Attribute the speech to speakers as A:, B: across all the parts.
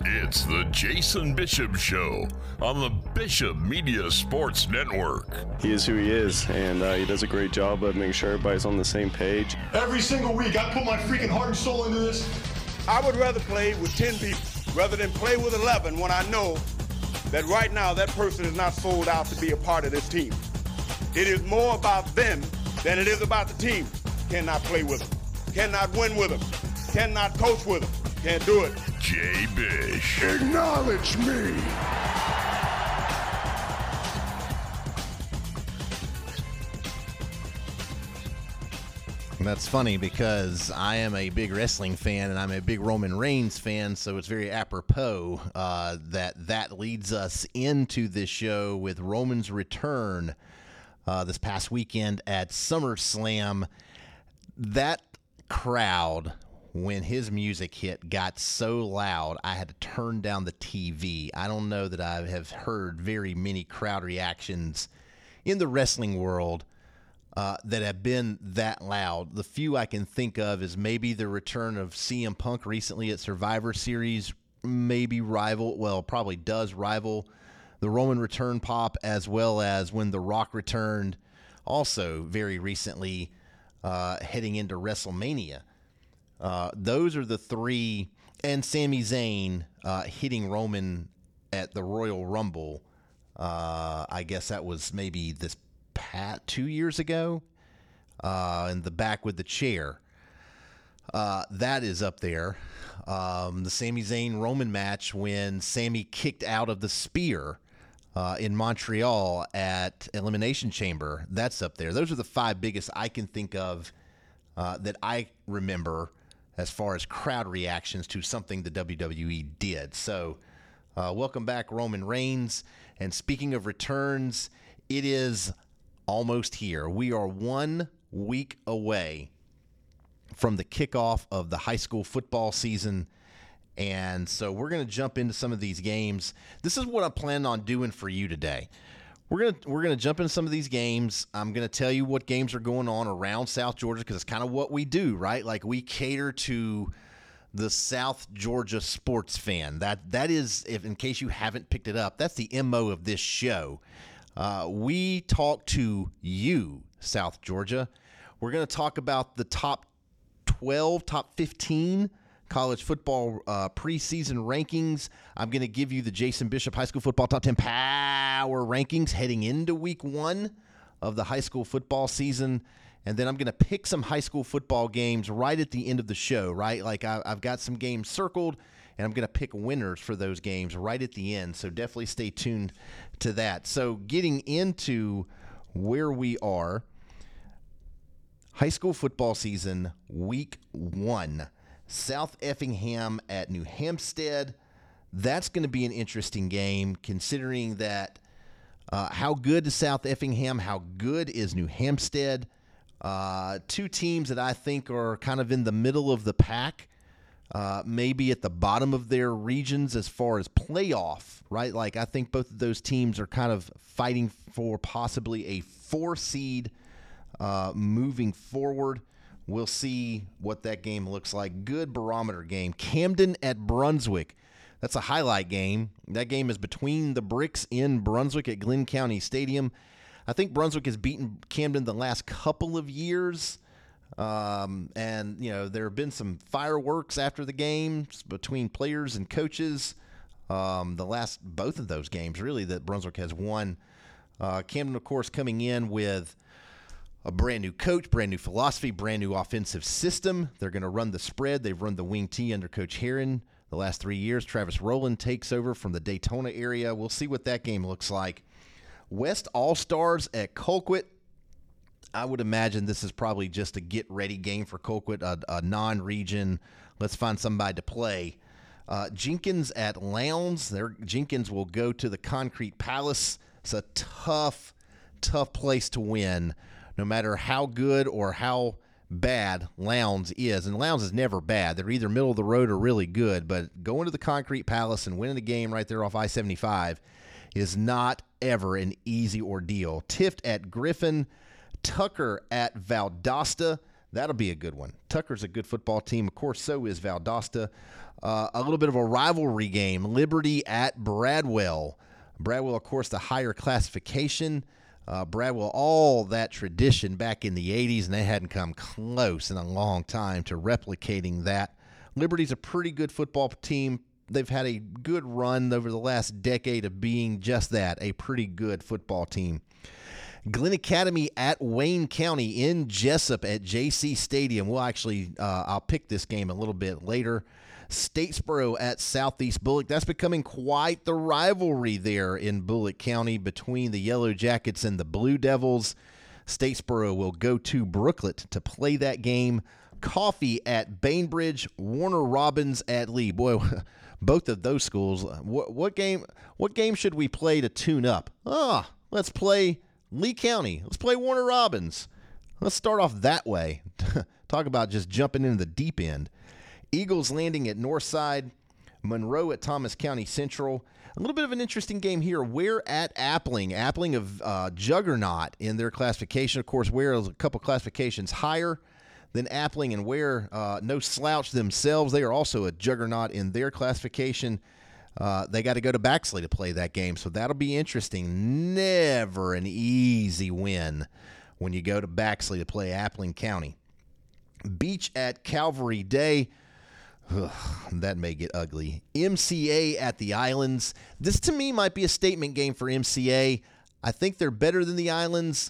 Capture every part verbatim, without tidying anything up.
A: It's the Jason Bishop Show on the Bishop Media Sports Network.
B: He is who he is, and uh, he does a great job of making sure everybody's on the same page.
C: Every single week, I put my freaking heart and soul into this.
D: I would rather play with ten people rather than play with eleven when I know that right now that person is not sold out to be a part of this team. It is more about them than it is about the team. Cannot play with them. Cannot win with them. Cannot coach with them. Can't do it.
A: Jay Bish.
C: Acknowledge me.
E: That's funny because I am a big wrestling fan and I'm a big Roman Reigns fan, so it's very apropos uh, that that leads us into this show with Roman's return uh, this past weekend at SummerSlam. That crowd, when his music hit, got so loud I had to turn down the T V. I don't know that I have heard very many crowd reactions in the wrestling world Uh, that have been that loud. The few I can think of is maybe the return of C M Punk recently at Survivor Series, maybe rival, well, probably does rival the Roman return pop, as well as when The Rock returned also very recently uh, heading into WrestleMania. Uh, those are the three, and Sami Zayn uh, hitting Roman at the Royal Rumble. Uh, I guess that was maybe this Pat two years ago, uh, in the back with the chair. Uh, that is up there. Um, the Sami Zayn Roman match when Sami kicked out of the spear uh, in Montreal at Elimination Chamber. That's up there. Those are the five biggest I can think of uh, that I remember as far as crowd reactions to something the W W E did. So, uh, welcome back, Roman Reigns. And speaking of returns, it is almost here. We are one week away from the kickoff of the high school football season, and so we're going to jump into some of these games. This is what I'm planning on doing for you today. We're going to we're going to jump into some of these games. I'm going to tell you what games are going on around South Georgia because it's kind of what we do, right? Like we cater to the South Georgia sports fan. That that is, if in case you haven't picked it up, that's the M O of this show. Uh, we talk to you, South Georgia. We're going to talk about the top twelve, top fifteen college football uh, preseason rankings. I'm going to give you the Jason Bishop High School Football Top ten Power Rankings heading into week one of the high school football season. And then I'm going to pick some high school football games right at the end of the show, right? Like I, I've got some games circled, and I'm going to pick winners for those games right at the end. So definitely stay tuned to that. So getting into where we are, high school football season, week one, South Effingham at New Hampstead. That's going to be an interesting game considering that uh, how good is South Effingham, how good is New Hampstead. Uh, two teams that I think are kind of in the middle of the pack. Uh, maybe at the bottom of their regions as far as playoff, right? Like I think both of those teams are kind of fighting for possibly a four seed uh, moving forward. We'll see what that game looks like. Good barometer game. Camden at Brunswick. That's a highlight game. That game is between the bricks in Brunswick at Glenn County Stadium. I think Brunswick has beaten Camden the last couple of years. Um, and, you know, there have been some fireworks after the games between players and coaches. Um, the last, both of those games, really, that Brunswick has won. Uh, Camden, of course, coming in with a brand new coach, brand new philosophy, brand new offensive system. They're going to run the spread. They've run the wing T under Coach Heron the last three years. Travis Rowland takes over from the Daytona area. We'll see what that game looks like. West All-Stars at Colquitt. I would imagine this is probably just a get-ready game for Colquitt, a, a non-region. Let's find somebody to play. Uh, Jenkins at Lowndes. There, Jenkins will go to the Concrete Palace. It's a tough, tough place to win, no matter how good or how bad Lowndes is. And Lowndes is never bad. They're either middle of the road or really good. But going to the Concrete Palace and winning the game right there off I seventy-five is not ever an easy ordeal. Tift at Griffin. Tucker at Valdosta. That'll be a good one. Tucker's a good football team. Of course, so is Valdosta. Uh, a little bit of a rivalry game. Liberty at Bradwell. Bradwell, of course, the higher classification. Uh, Bradwell, all that tradition back in the eighties, and they hadn't come close in a long time to replicating that. Liberty's a pretty good football team. They've had a good run over the last decade of being just that, a pretty good football team. Glenn Academy at Wayne County in Jessup at J C Stadium. We'll actually, uh, I'll pick this game a little bit later. Statesboro at Southeast Bullock. That's becoming quite the rivalry there in Bullock County between the Yellow Jackets and the Blue Devils. Statesboro will go to Brooklet to play that game. Coffee at Bainbridge. Warner Robins at Lee. Boy, both of those schools. What, what game? What game should we play to tune up? Ah, let's play Lee County. Let's play Warner Robins. Let's start off that way. Talk about just jumping into the deep end. Eagles Landing at Northside. Monroe at Thomas County Central. A little bit of an interesting game here. Ware at Appling. Appling of uh, juggernaut in their classification. Of course, Ware is a couple classifications higher than Appling, and Ware, uh, no slouch themselves. They are also a juggernaut in their classification. Uh, they got to go to Baxley to play that game, so that'll be interesting. Never an easy win when you go to Baxley to play Appling County. Beach at Calvary Day. Ugh, that may get ugly. M C A at the Islands. This, to me, might be a statement game for M C A. I think they're better than the Islands.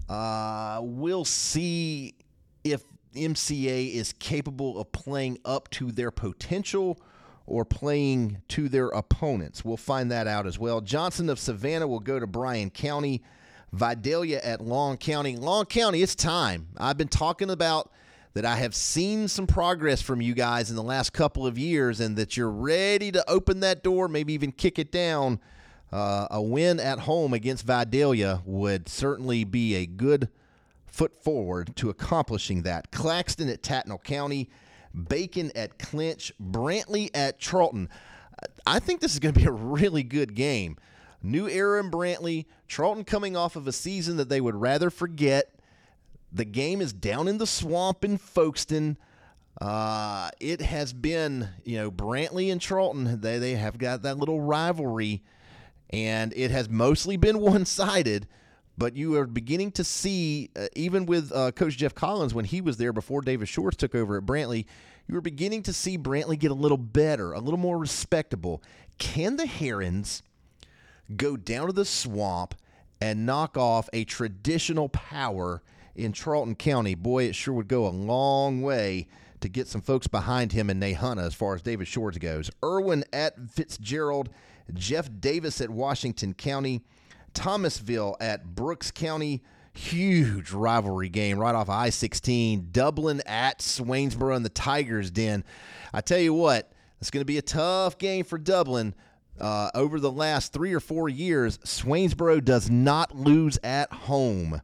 E: Uh, we'll see if M C A is capable of playing up to their potential or playing to their opponents. We'll find that out as well. Johnson of Savannah will go to Bryan County. Vidalia at Long County. Long County, it's time. I've been talking about that I have seen some progress from you guys in the last couple of years and that you're ready to open that door, maybe even kick it down. Uh, a win at home against Vidalia would certainly be a good foot forward to accomplishing that. Claxton at Tattnall County. Bacon at Clinch. Brantley at Charlton. I think this is going to be a really good game. New era in Brantley. Charlton coming off of a season that they would rather forget. The game is down in the swamp in Folkestone. Uh, it has been, you know, Brantley and Charlton, they, they have got that little rivalry, and it has mostly been one-sided, but you are beginning to see, uh, even with uh, Coach Jeff Collins, when he was there before David Shorts took over at Brantley, you were beginning to see Brantley get a little better, a little more respectable. Can the Herons go down to the swamp and knock off a traditional power in Charlton County? Boy, it sure would go a long way to get some folks behind him in Nahunta as far as David Shores goes. Irwin at Fitzgerald. Jeff Davis at Washington County. Thomasville at Brooks County. Huge rivalry game right off of I sixteen. Dublin at Swainsboro in the Tigers' Den. I tell you what, it's going to be a tough game for Dublin. Uh, over the last three or four years, Swainsboro does not lose at home.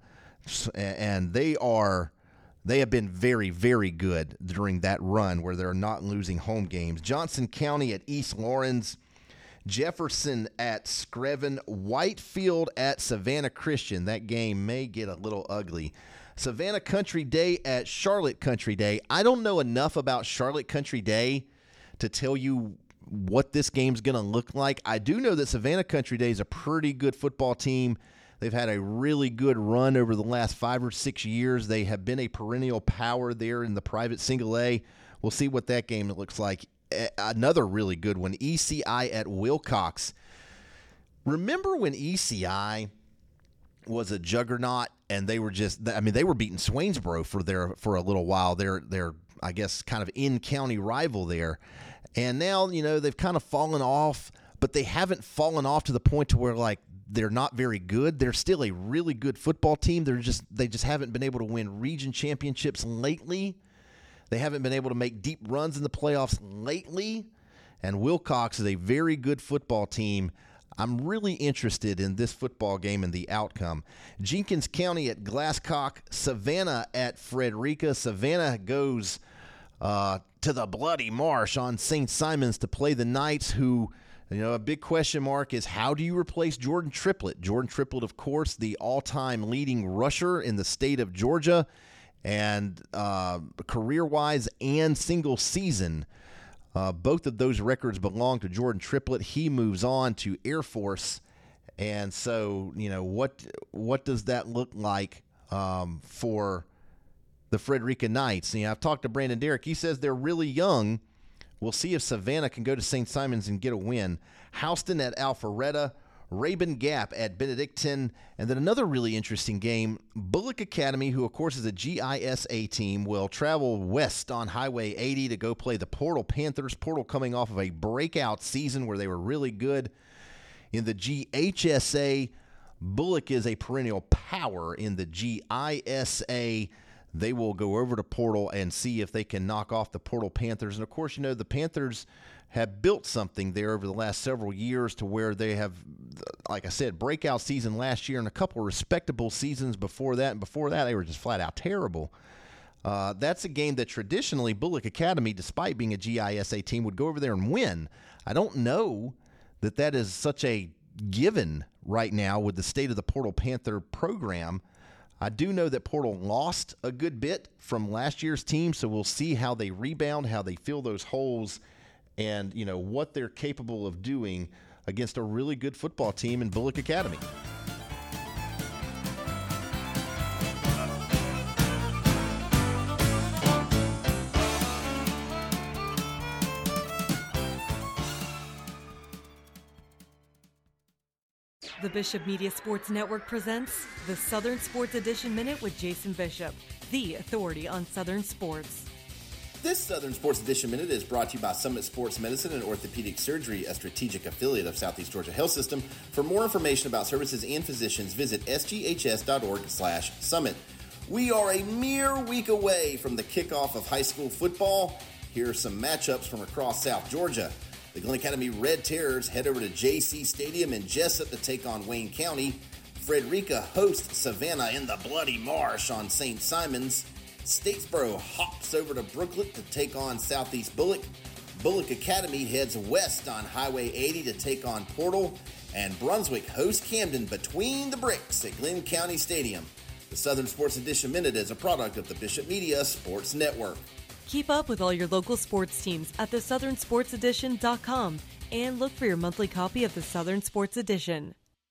E: And they are, they have been very, very good during that run where they're not losing home games. Johnson County at East Lawrence. Jefferson at Screven. Whitefield at Savannah Christian. That game may get a little ugly. Savannah Country Day at Charlotte Country Day. I don't know enough about Charlotte Country Day to tell you what this game's going to look like. I do know that Savannah Country Day is a pretty good football team. They've had a really good run over the last five or six years. They have been a perennial power there in the private single A. We'll see what that game looks like. Another really good one, E C I at Wilcox. Remember when E C I was a juggernaut and they were just, I mean, they were beating Swainsboro for their for a little while. They're, they're I guess, kind of in-county rival there. And now, you know, they've kind of fallen off, but they haven't fallen off to the point to where, like, they're not very good. They're still a really good football team. They're just they just haven't been able to win region championships lately. They haven't been able to make deep runs in the playoffs lately. And Wilcox is a very good football team. I'm really interested in this football game and the outcome. Jenkins County at Glasscock. Savannah at Frederica. Savannah goes uh, to the Bloody Marsh on Saint Simons to play the Knights, who, you know, a big question mark is how do you replace Jordan Triplett? Jordan Triplett, of course, the all-time leading rusher in the state of Georgia. And uh, career-wise and single season, uh, both of those records belong to Jordan Triplett. He moves on to Air Force. And so, you know, what what does that look like um, for the Frederica Knights? You know, I've talked to Brandon Derrick. He says they're really young. We'll see if Savannah can go to Saint Simons and get a win. Houston at Alpharetta, Rabun Gap at Benedictine, and then another really interesting game, Bullock Academy, who of course is a G I S A team, will travel west on Highway eighty to go play the Portal Panthers. Portal coming off of a breakout season where they were really good in the G H S A. Bullock is a perennial power in the G I S A. They will go over to Portal and see if they can knock off the Portal Panthers. And, of course, you know, the Panthers have built something there over the last several years to where they have, like I said, breakout season last year and a couple of respectable seasons before that. And before that, they were just flat out terrible. Uh, that's a game that traditionally Bullock Academy, despite being a G I S A team, would go over there and win. I don't know that that is such a given right now with the state of the Portal Panther program. I do know that Portal lost a good bit from last year's team, so we'll see how they rebound, how they fill those holes, and, you know, what they're capable of doing against a really good football team in Bullock Academy.
F: The Bishop Media Sports Network presents the Southern Sports Edition Minute with Jason Bishop, the authority on Southern sports.
G: This Southern Sports Edition Minute is brought to you by Summit Sports Medicine and Orthopedic Surgery, a strategic affiliate of Southeast Georgia Health System. For more information about services and physicians, visit s g h s dot org slash summit. We are a mere week away from the kickoff of high school football. Here are some matchups from across South Georgia. The Glen Academy Red Terrors head over to J C Stadium in Jessup to take on Wayne County. Frederica hosts Savannah in the Bloody Marsh on Saint Simons. Statesboro hops over to Brooklet to take on Southeast Bullock. Bullock Academy heads west on Highway eighty to take on Portal. And Brunswick hosts Camden between the bricks at Glen County Stadium. The Southern Sports Edition Minute is a product of the Bishop Media Sports Network.
F: Keep up with all your local sports teams at the southern sports edition dot com and look for your monthly copy of the Southern Sports Edition.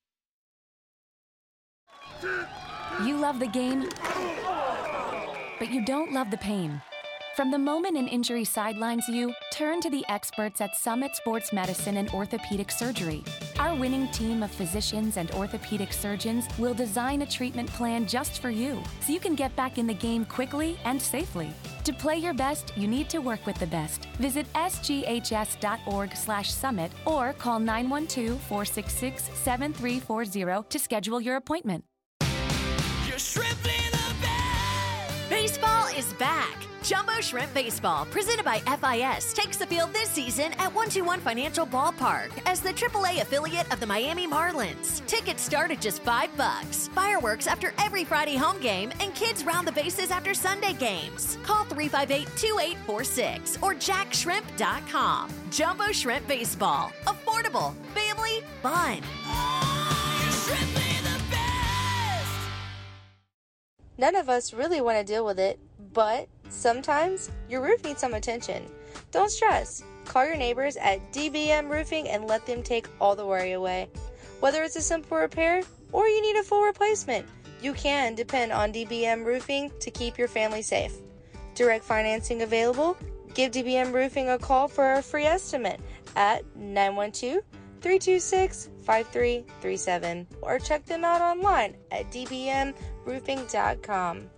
H: You love the game, but you don't love the pain. From the moment an injury sidelines you, turn to the experts at Summit Sports Medicine and Orthopedic Surgery. Our winning team of physicians and orthopedic surgeons will design a treatment plan just for you, so you can get back in the game quickly and safely. To play your best, you need to work with the best. Visit s g h s dot org slash summit or call nine one two, four six six, seven three four zero to schedule your appointment.
I: You're shrimping the bed. Baseball is back. Jumbo Shrimp Baseball, presented by F I S, takes the field this season at one twenty-one Financial Ballpark as the triple A affiliate of the Miami Marlins. Tickets start at just five bucks. Fireworks after every Friday home game, and kids round the bases after Sunday games. Call three five eight, two eight four six or jack shrimp dot com. Jumbo Shrimp Baseball. Affordable. Family. Fun. Oh, you're shrimping the best.
J: None of us really want to deal with it, but sometimes your roof needs some attention. Don't stress. Call your neighbors at D B M Roofing and let them take all the worry away. Whether it's a simple repair or you need a full replacement, you can depend on D B M Roofing to keep your family safe. Direct financing available. Give D B M Roofing a call for a free estimate at nine one two, three two six, five three three seven or check them out online at d b m roofing dot com.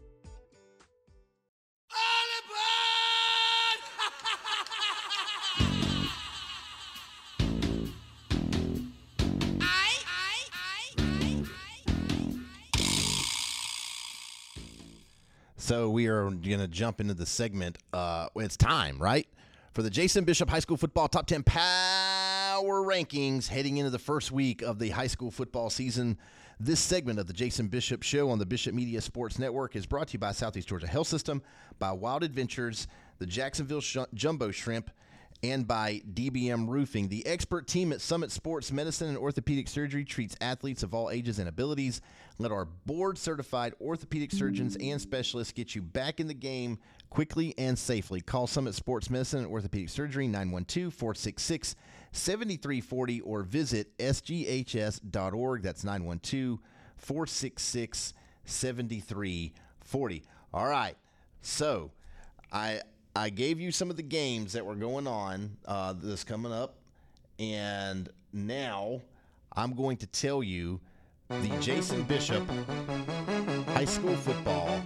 E: So we are going to jump into the segment. Uh, it's time, right, for the Jason Bishop High School Football Top ten Power Rankings heading into the first week of the high school football season. This segment of the Jason Bishop Show on the Bishop Media Sports Network is brought to you by Southeast Georgia Health System, by Wild Adventures, the Jacksonville Sh- Jumbo Shrimp, and by D B M Roofing. The expert team at Summit Sports Medicine and Orthopedic Surgery treats athletes of all ages and abilities. Let our board-certified orthopedic surgeons and specialists get you back in the game quickly and safely. Call Summit Sports Medicine and Orthopedic Surgery, nine one two, four six six, seven three four zero, or visit S G H S dot org. That's nine one two, four six six, seven three four zero. All right, so I... I gave you some of the games that were going on uh, this coming up, and now I'm going to tell you the Jason Bishop High School Football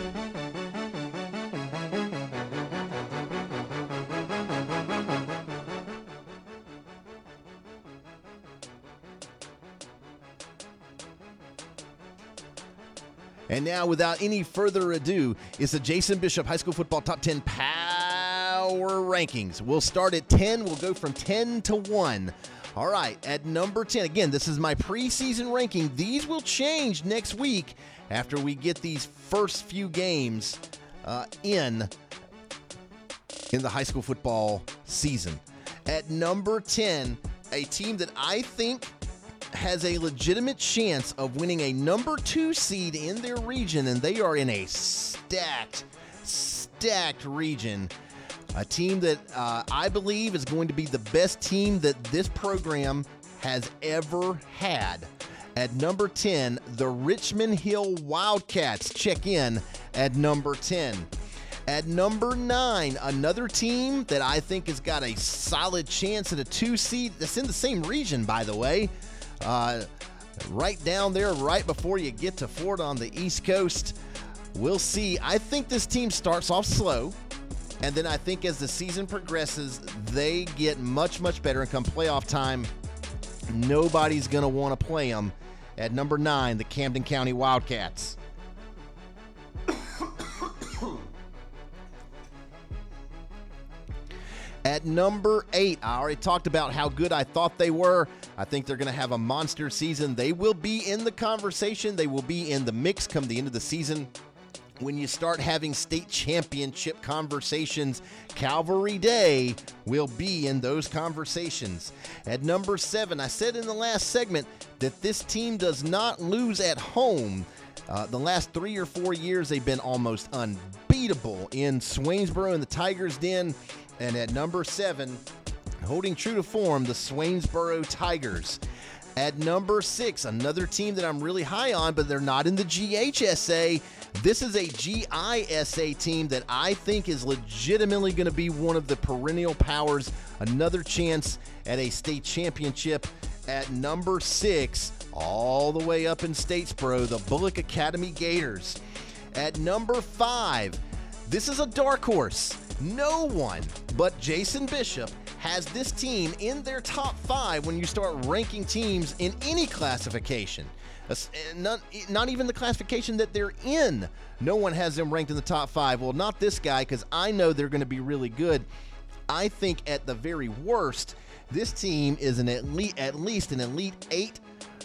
E: And now, without any further ado, it's the Jason Bishop High School Football Top ten Power Rankings. We'll start at ten. We'll go from ten to one. All right, at number ten, again, this is my preseason ranking. These will change next week after we get these first few games uh, in, in the high school football season. At number ten, a team that I think has a legitimate chance of winning a number two seed in their region, and they are in a stacked, stacked region. A team that uh, I believe is going to be the best team that this program has ever had. At number ten, the Richmond Hill Wildcats check in at number ten. At number nine, another team that I think has got a solid chance at a two seed that's in the same region, by the way. Uh, right down there, right before you get to Florida on the East Coast. We'll see. I think this team starts off slow, and then I think as the season progresses, they get much, much better, and come playoff time, nobody's going to want to play them. At number nine, the Camden County Wildcats. At number eight, I already talked about how good I thought they were. I think they're going to have a monster season. They will be in the conversation. They will be in the mix come the end of the season. When you start having state championship conversations, Calvary Day will be in those conversations. At number seven, I said in the last segment that this team does not lose at home. Uh, the last three or four years, they've been almost unbeatable in Swainsboro and the Tigers' Den. And at number seven, holding true to form, the Swainsboro Tigers. At number six, another team that I'm really high on, but they're not in the G H S A. This is a G I S A team that I think is legitimately going to be one of the perennial powers. Another chance at a state championship. At number six, all the way up in Statesboro, the Bullock Academy Gators. At number five, this is a dark horse. No one but Jason Bishop has this team in their top five when you start ranking teams in any classification. Not, not even the classification that they're in. No one has them ranked in the top five. Well, not this guy, because I know they're going to be really good. I think at the very worst, this team is an elite, at least an Elite Eight.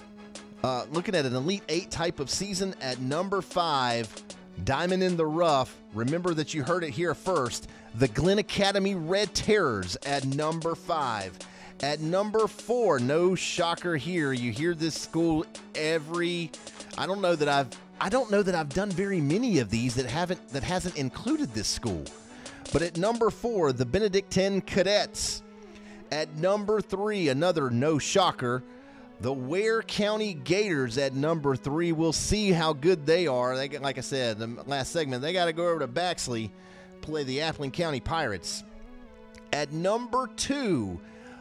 E: Uh, looking at an Elite Eight type of season. At number five, diamond in the rough. Remember that you heard it here first. The Glen Academy Red Terrors at number five. At number four, no shocker here. You hear this school every. I don't know that I've. I don't know that I've done very many of these that haven't that hasn't included this school. But at number four, the Benedictine Cadets. At number three, another no shocker, the Ware County Gators at number three. We'll see how good they are. They, like I said in the last segment, they got to go over to Baxley, play the Appling County Pirates. At number two,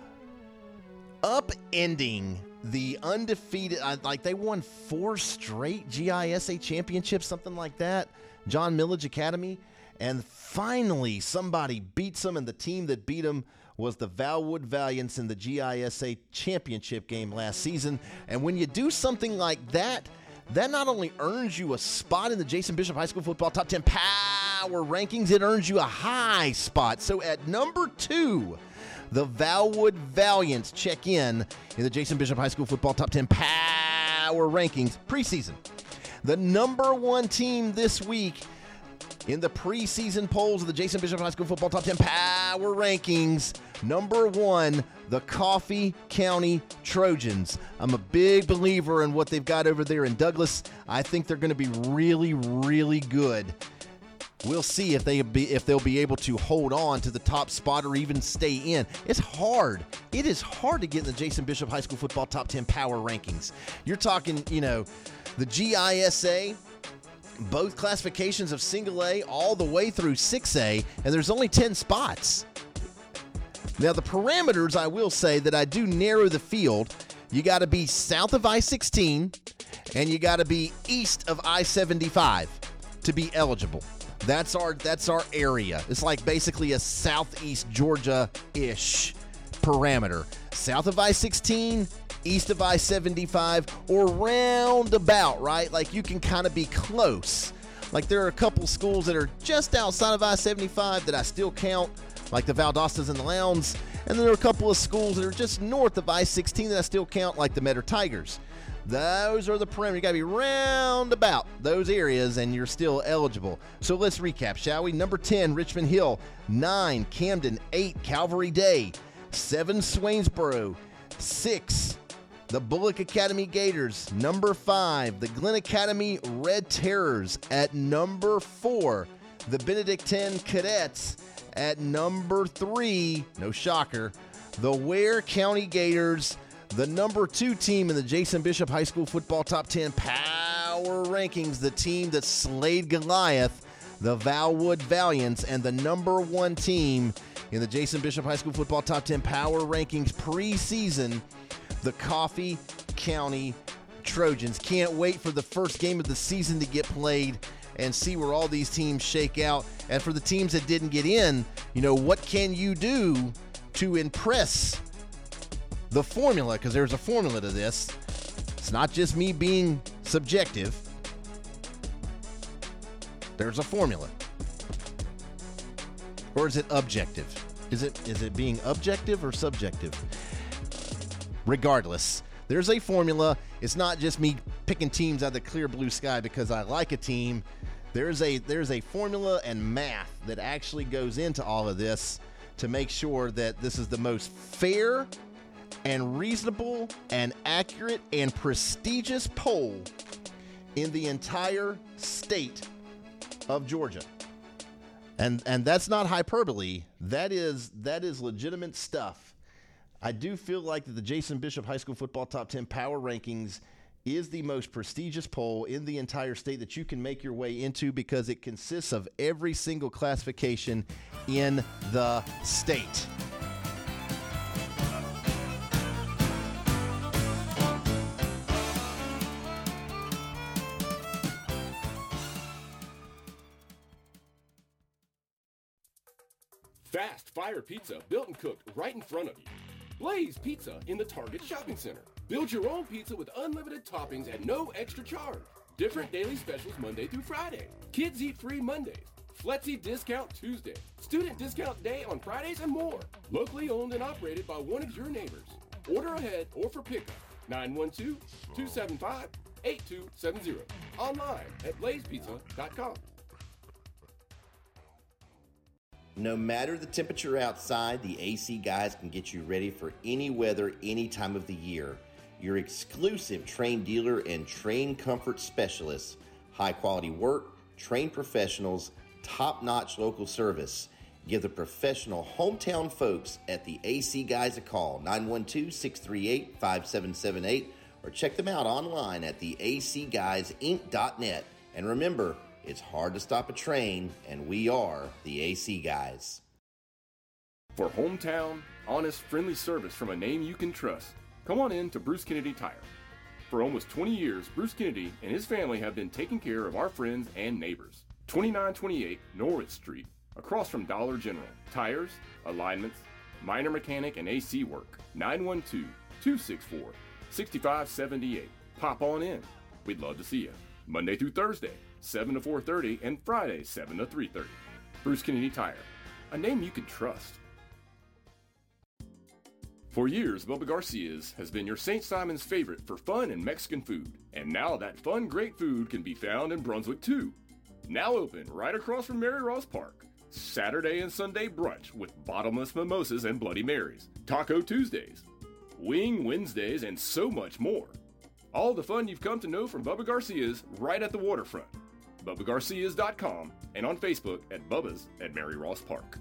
E: upending the undefeated, like they won four straight G I S A championships, something like that, John Millage Academy. And finally, somebody beats them, and the team that beat them was the Valwood Valiants in the G I S A championship game last season. And when you do something like that, that not only earns you a spot in the Jason Bishop High School Football Top ten Power Rankings, it earns you a high spot. So at number two, the Valwood Valiants check in in the Jason Bishop High School Football Top ten Power Rankings preseason. The number one team this week, In the preseason polls of the Jason Bishop High School Football Top ten Power Rankings, number one, the Coffee County Trojans. I'm a big believer in what they've got over there in Douglas. I think they're going to be really, really good. We'll see if they be if they'll be able to hold on to the top spot or even stay in. It's hard. It is hard to get in the Jason Bishop High School Football Top ten Power Rankings. You're talking, you know, the G I S A, both classifications of single A all the way through six A, and there's only ten spots. Now, the parameters, I will say that I do narrow the field. You got to be south of I sixteen, and you got to be east of I seventy-five to be eligible. That's our that's our area. It's like basically a southeast Georgia-ish parameter. South of I sixteen, east of I seventy-five, or roundabout, right? Like you can kind of be close. Like there are a couple schools that are just outside of I seventy-five that I still count, like the Valdostas and the Lowndes. And then there are a couple of schools that are just north of I sixteen that I still count, like the Metter Tigers. Those are the parameters. You got to be roundabout those areas, and you're still eligible. So let's recap, shall we? Number ten, Richmond Hill. nine, Camden. eight, Calvary Day. seven, Swainsboro. six, the Bullock Academy Gators. Number five, the Glenn Academy Red Terrors. At number four, the Benedictine Cadets. At number three, no shocker, the Ware County Gators. The number two team in the Jason Bishop High School Football Top ten Power Rankings, the team that slayed Goliath, the Valwood Valiants, and the number one team in the Jason Bishop High School Football Top ten Power Rankings preseason, the Coffee County Trojans. Can't wait for the first game of the season to get played and see where all these teams shake out. And for the teams that didn't get in, you know, what can you do to impress the formula? Because there's a formula to this. It's not just me being subjective. There's a formula. Or is it objective? Is it is it being objective or subjective? Regardless, there's a formula. It's not just me picking teams out of the clear blue sky because I like a team. There's a there's a formula and math that actually goes into all of this to make sure that this is the most fair and reasonable and accurate and prestigious poll in the entire state of Georgia. And and that's not hyperbole. That is that is legitimate stuff. I do feel like that the Jason Bishop High School Football Top ten Power Rankings is the most prestigious poll in the entire state that you can make your way into because it consists of every single classification in the state.
K: Fast Fire Pizza, built and cooked right in front of you. Blaze Pizza in the Target Shopping Center. Build your own pizza with unlimited toppings at no extra charge. Different daily specials Monday through Friday. Kids eat free Mondays. Flexi discount Tuesday. Student discount day on Fridays and more. Locally owned and operated by one of your neighbors. Order ahead or for pickup. nine one two, two seven five, eight two seven zero. Online at blaze pizza dot com.
G: No matter the temperature outside, the A C Guys can get you ready for any weather, any time of the year. Your exclusive Trane dealer and Trane comfort specialists. High quality work, trained professionals, top-notch local service. Give the professional hometown folks at the A C Guys a call, nine one two, six three eight, five seven seven eight, or check them out online at the a c guys inc dot net. And remember, it's hard to stop a train, and we are the A C Guys.
K: For hometown, honest, friendly service from a name you can trust, come on in to Bruce Kennedy Tire. For almost twenty years, Bruce Kennedy and his family have been taking care of our friends and neighbors. twenty-nine twenty-eight Norwood Street, across from Dollar General. Tires, alignments, minor mechanic, and A C work. nine one two, two six four, six five seven eight. Pop on in. We'd love to see you. Monday through Thursday, seven to four thirty, and Friday, seven to three thirty. Bruce Kennedy Tire, a name you can trust. For years, Bubba Garcia's has been your Saint Simon's favorite for fun and Mexican food. And now that fun, great food can be found in Brunswick, too. Now open right across from Mary Ross Park. Saturday and Sunday brunch with bottomless mimosas and Bloody Marys. Taco Tuesdays. Wing Wednesdays and so much more. All the fun you've come to know from Bubba Garcia's right at the waterfront. Bubba Garcias dot com and on Facebook at Bubba's at Mary Ross Park.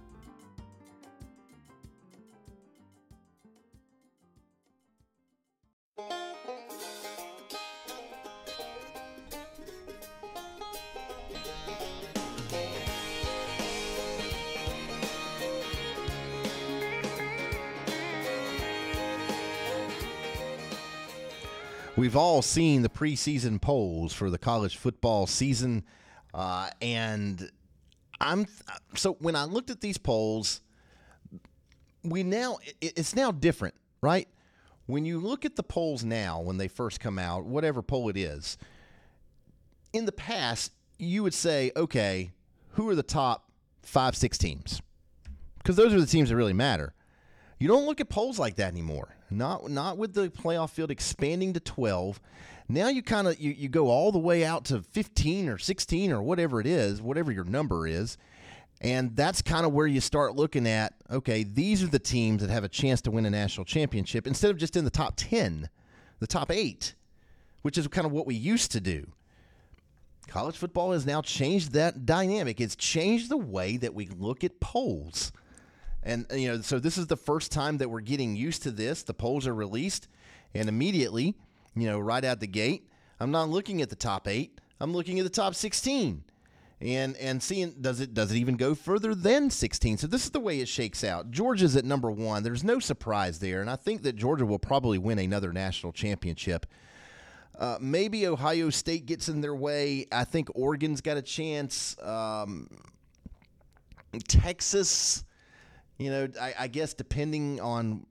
E: We've all seen the preseason polls for the college football season, uh, and I'm so when I looked at these polls, we now it's now different, right? When you look at the polls now, when they first come out, whatever poll it is, in the past you would say, okay, who are the top five, six teams? Because those are the teams that really matter. You don't look at polls like that anymore. Not not with the playoff field expanding to twelve. Now you kind of you, you go all the way out to fifteen or sixteen or whatever it is, whatever your number is. And that's kind of where you start looking at, okay, these are the teams that have a chance to win a national championship instead of just in the top ten, the top eight, which is kind of what we used to do. College football has now changed that dynamic. It's changed the way that we look at polls. And, you know, so this is the first time that we're getting used to this. The polls are released, and immediately, you know, right out the gate, I'm not looking at the top eight. I'm looking at the top sixteen and and seeing, does it does it even go further than sixteen? So this is the way it shakes out. Georgia's at number one. There's no surprise there, and I think that Georgia will probably win another national championship. Uh, maybe Ohio State gets in their way. I think Oregon's got a chance. Um, Texas... You know, I, I guess depending on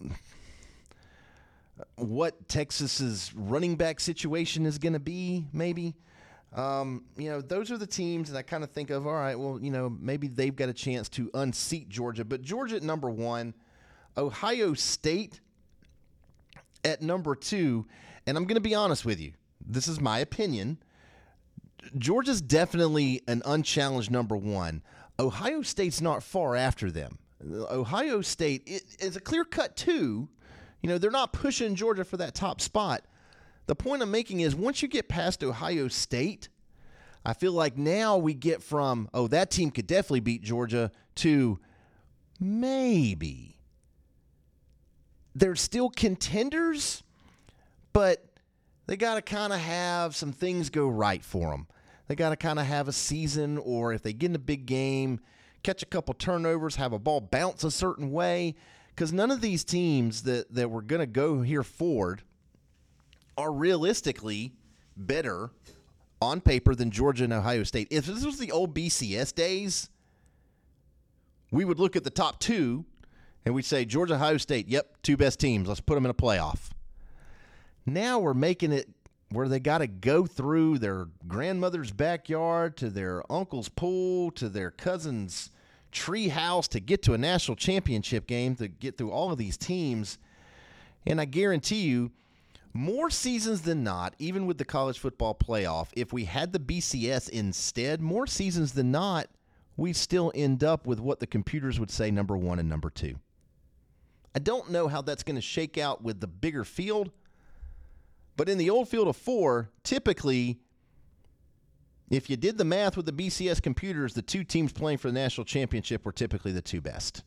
E: what Texas's running back situation is going to be, maybe, um, you know, those are the teams that I kind of think of, all right, well, you know, maybe they've got a chance to unseat Georgia. But Georgia at number one, Ohio State at number two, and I'm going to be honest with you. This is my opinion. Georgia's definitely an unchallenged number one. Ohio State's not far after them. Ohio State it, is a clear-cut two. You know, they're not pushing Georgia for that top spot. The point I'm making is once you get past Ohio State, I feel like now we get from, oh, that team could definitely beat Georgia, to maybe. They're still contenders, but they got to kind of have some things go right for them. They got to kind of have a season, or if they get in a big game, catch a couple turnovers, have a ball bounce a certain way, because none of these teams that, that we're going to go here forward are realistically better on paper than Georgia and Ohio State. If this was the old B C S days, we would look at the top two and we'd say Georgia, Ohio State, yep, two best teams. Let's put them in a playoff. Now we're making it where they got to go through their grandmother's backyard to their uncle's pool to their cousin's tree house to get to a national championship game, to get through all of these teams. And I guarantee you, more seasons than not, even with the college football playoff, if we had the B C S instead, more seasons than not, we still end up with what the computers would say number one and number two. I don't know how that's going to shake out with the bigger field. But in the old field of four, typically, if you did the math with the B C S computers, the two teams playing for the national championship were typically the two best.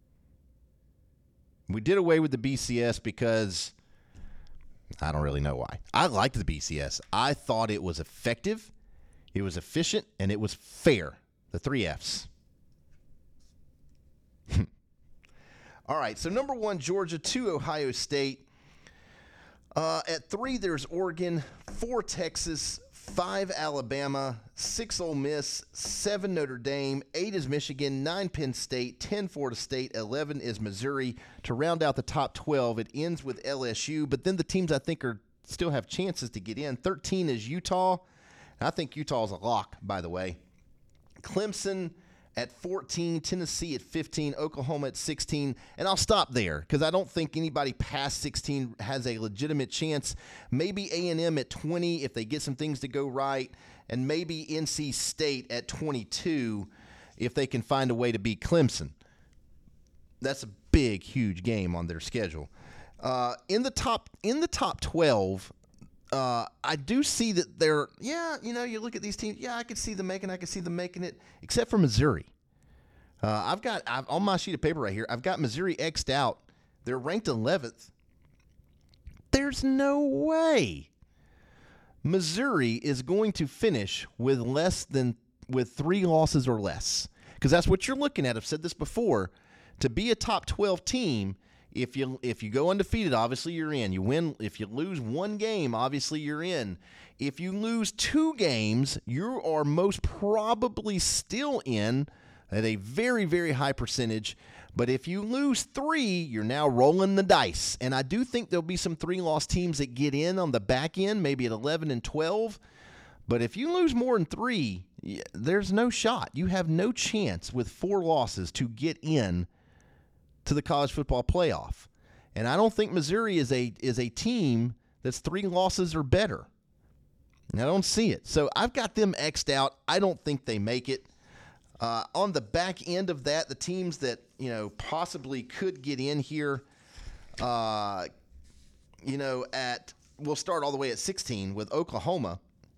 E: We did away with the B C S because I don't really know why. I liked the B C S. I thought it was effective, it was efficient, and it was fair. The three Fs. All right, so number one, Georgia, two, Ohio State. Uh, at three, there's Oregon, four, Texas, five, Alabama, six, Ole Miss, seven, Notre Dame, eight is Michigan, nine, Penn State, ten, Florida State, eleven is Missouri. To round out the top twelve, it ends with L S U, but then the teams I think are still have chances to get in. thirteen is Utah. I think Utah is a lock, by the way. Clemson at fourteen, Tennessee at fifteen, Oklahoma at sixteen, and I'll stop there because I don't think anybody past sixteen has a legitimate chance. Maybe A and M at twenty if they get some things to go right, and maybe N C State at twenty-two if they can find a way to beat Clemson. That's a big, huge game on their schedule. Uh, in the top in the top twelve, uh, I do see that they're, yeah, you know, you look at these teams, yeah, I could see them making I could see them making it, except for Missouri. Uh, I've got, I've, on my sheet of paper right here, I've got Missouri X'd out. They're ranked eleventh. There's no way Missouri is going to finish with less than, with three losses or less. Because that's what you're looking at. I've said this before. To be a top twelve team, if you if you go undefeated, obviously you're in. You win. If you lose one game, obviously you're in. If you lose two games, you are most probably still in at a very, very high percentage. But if you lose three, you're now rolling the dice. And I do think there'll be some three-loss teams that get in on the back end, maybe at eleven and twelve. But if you lose more than three, there's no shot. You have no chance with four losses to get in to the college football playoff. And I don't think Missouri is a is a team that's three losses or better. And I don't see it. So I've got them X'd out. I don't think they make it. Uh, on the back end of that, the teams that, you know, possibly could get in here, uh, you know, at, we'll start all the way at sixteen with Oklahoma.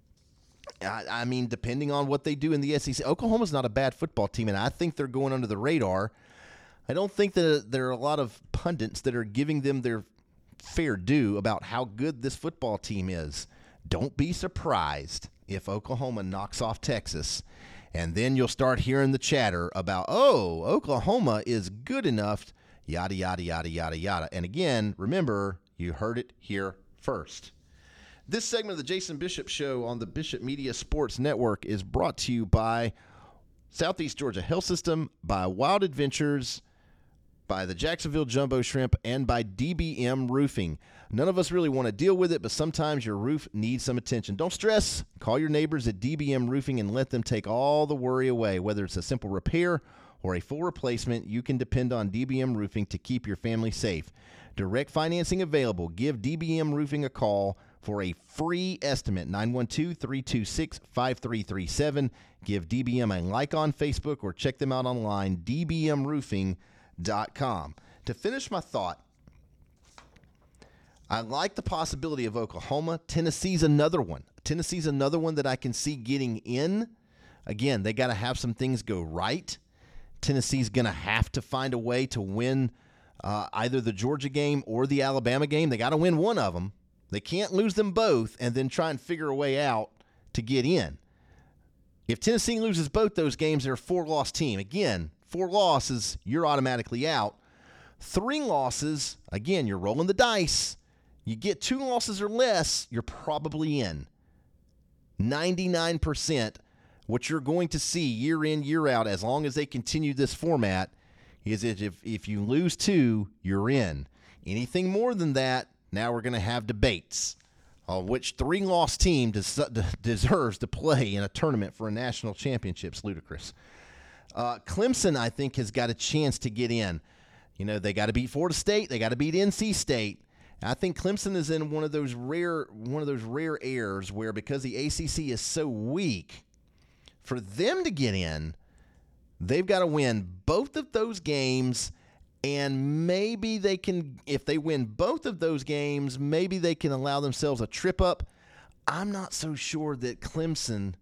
E: I, I mean, depending on what they do in the S E C, Oklahoma's not a bad football team, and I think they're going under the radar. I don't think that there are a lot of pundits that are giving them their fair due about how good this football team is. Don't be surprised if Oklahoma knocks off Texas. And then you'll start hearing the chatter about, oh, Oklahoma is good enough, yada, yada, yada, yada, yada. And again, remember, you heard it here first. This segment of the Jason Bishop Show on the Bishop Media Sports Network is brought to you by Southeast Georgia Health System, by Wild Adventures, by the Jacksonville Jumbo Shrimp, and by D B M Roofing. None of us really want to deal with it, but sometimes your roof needs some attention. Don't stress. Call your neighbors at D B M Roofing and let them take all the worry away. Whether it's a simple repair or a full replacement, you can depend on D B M Roofing to keep your family safe. Direct financing available. Give D B M Roofing a call for a free estimate, nine one two, three two six, five three three seven. Give D B M a like on Facebook or check them out online, d b m roofing dot com. To finish my thought, I like the possibility of Oklahoma. Tennessee's another one. Tennessee's another one that I can see getting in. Again, they got to have some things go right. Tennessee's going to have to find a way to win uh, either the Georgia game or the Alabama game. They got to win one of them. They can't lose them both and then try and figure a way out to get in. If Tennessee loses both those games, they're a four-loss team. Again, four losses, you're automatically out. Three losses, again, you're rolling the dice. You get two losses or less, you're probably in. ninety-nine percent what you're going to see year in, year out, as long as they continue this format, is that if, if you lose two, you're in. Anything more than that, now we're going to have debates on which three-loss team des- deserves to play in a tournament for a national championship. It's ludicrous. Uh, Clemson, I think, has got a chance to get in. You know, they got to beat Florida State. They got to beat N C State. I think Clemson is in one of those rare one of those rare airs where, because the A C C is so weak, for them to get in, they've got to win both of those games, and maybe they can, if they win both of those games, maybe they can allow themselves a trip up. I'm not so sure that Clemson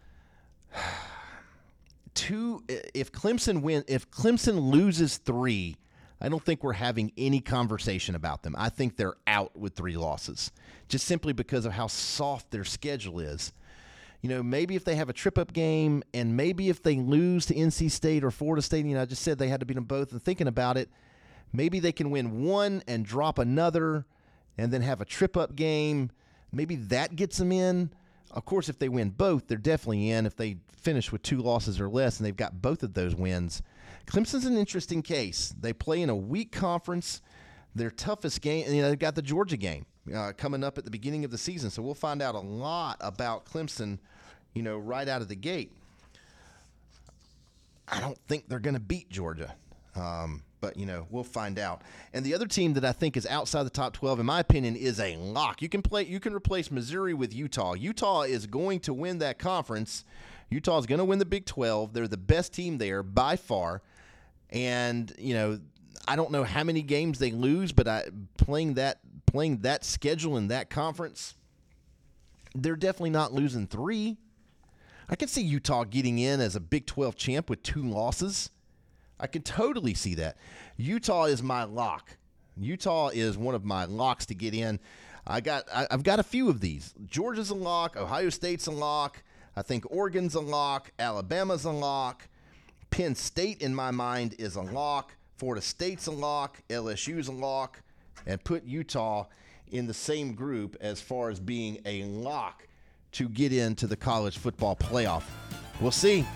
E: two if Clemson win if Clemson loses three, I don't think we're having any conversation about them. I think they're out with three losses, just simply because of how soft their schedule is. You know, maybe if they have a trip-up game, and maybe if they lose to N C State or Florida State, you know, I just said they had to beat them both, and thinking about it, maybe they can win one and drop another and then have a trip-up game. Maybe that gets them in. Of course, if they win both, they're definitely in. If they finish with two losses or less and they've got both of those wins, Clemson's an interesting case. They play in a weak conference. Their toughest game, you know, they've got the Georgia game uh, coming up at the beginning of the season. So we'll find out a lot about Clemson, you know, right out of the gate. I don't think they're going to beat Georgia. Um, but, you know, we'll find out. And the other team that I think is outside the top twelve, in my opinion, is a lock. You can play. You can replace Missouri with Utah. Utah is going to win that conference. Utah is going to win the Big twelve. They're the best team there by far. And, you know, I don't know how many games they lose, but I, playing that playing that schedule in that conference, they're definitely not losing three. I can see Utah getting in as a Big twelve champ with two losses. I can totally see that. Utah is my lock. Utah is one of my locks to get in. I got, I, I've got a few of these. Georgia's a lock. Ohio State's a lock. I think Oregon's a lock. Alabama's a lock. Penn State, in my mind, is a lock. Florida State's a lock. L S U's a lock. And put Utah in the same group as far as being a lock to get into the college football playoff. We'll see.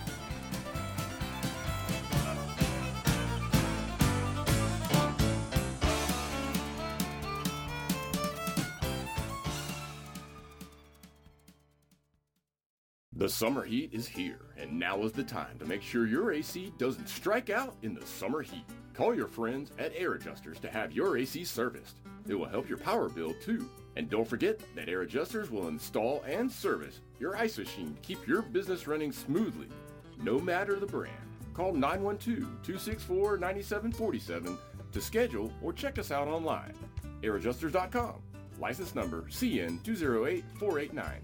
K: The summer heat is here, and now is the time to make sure your A C doesn't strike out in the summer heat. Call your friends at Air Adjusters to have your A C serviced. It will help your power bill too. And don't forget that Air Adjusters will install and service your ice machine to keep your business running smoothly, no matter the brand. Call nine one two, two six four, nine seven four seven to schedule or check us out online. air adjusters dot com. License number C N two zero eight four eight nine.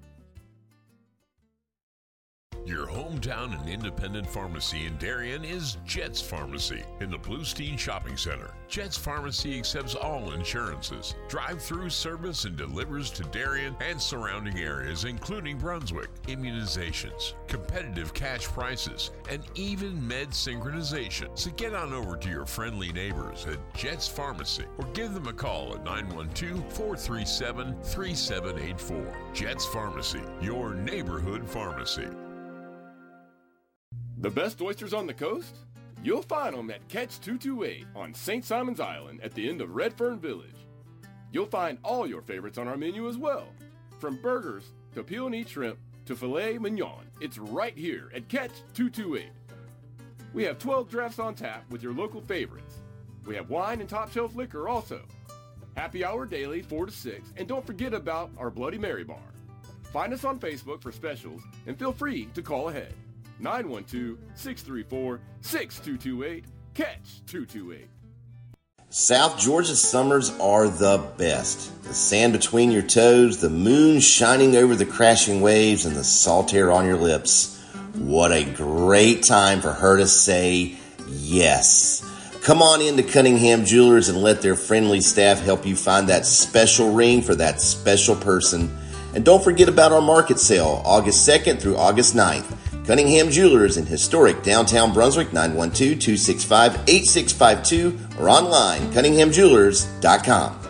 A: Your hometown and independent pharmacy in Darien is Jets Pharmacy in the Bluestein Shopping Center. Jets Pharmacy accepts all insurances, drive-through service, and delivers to Darien and surrounding areas, including Brunswick, immunizations, competitive cash prices, and even med synchronization. So get on over to your friendly neighbors at Jets Pharmacy or give them a call at nine one two, four three seven, three seven eight four. Jets Pharmacy, your neighborhood pharmacy.
K: The best oysters on the coast? You'll find them at Catch two twenty-eight on Saint Simon's Island at the end of Redfern Village. You'll find all your favorites on our menu as well. From burgers to peel and eat shrimp to filet mignon, it's right here at Catch two twenty-eight. We have twelve drafts on tap with your local favorites. We have wine and top shelf liquor also. Happy hour daily, four to six, and don't forget about our Bloody Mary bar. Find us on Facebook for specials and feel free to call ahead. nine one two, six three four, six two two eight, Catch two twenty-eight.
G: South Georgia's summers are the best. The sand between your toes, the moon shining over the crashing waves, and the salt air on your lips. What a great time for her to say yes. Come on in to Cunningham Jewelers and let their friendly staff help you find that special ring for that special person. And don't forget about our market sale, August second through August ninth. Cunningham Jewelers in historic downtown Brunswick, nine one two, two six five, eight six five two, or online, cunningham jewelers dot com.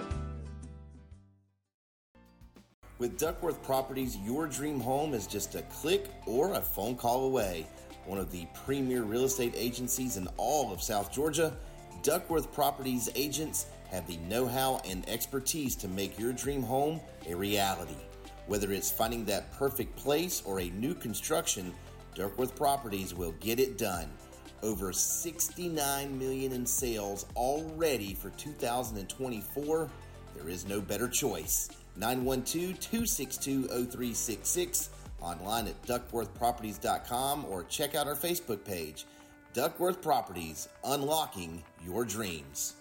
G: With Duckworth Properties, your dream home is just a click or a phone call away. One of the premier real estate agencies in all of South Georgia, Duckworth Properties agents have the know-how and expertise to make your dream home a reality. Whether it's finding that perfect place or a new construction, Duckworth Properties will get it done. Over sixty-nine million dollars in sales already for two thousand twenty-four. There is no better choice. nine one two, two six two, zero three six six, online at duckworth properties dot com, or check out our Facebook page. Duckworth Properties, unlocking your dreams.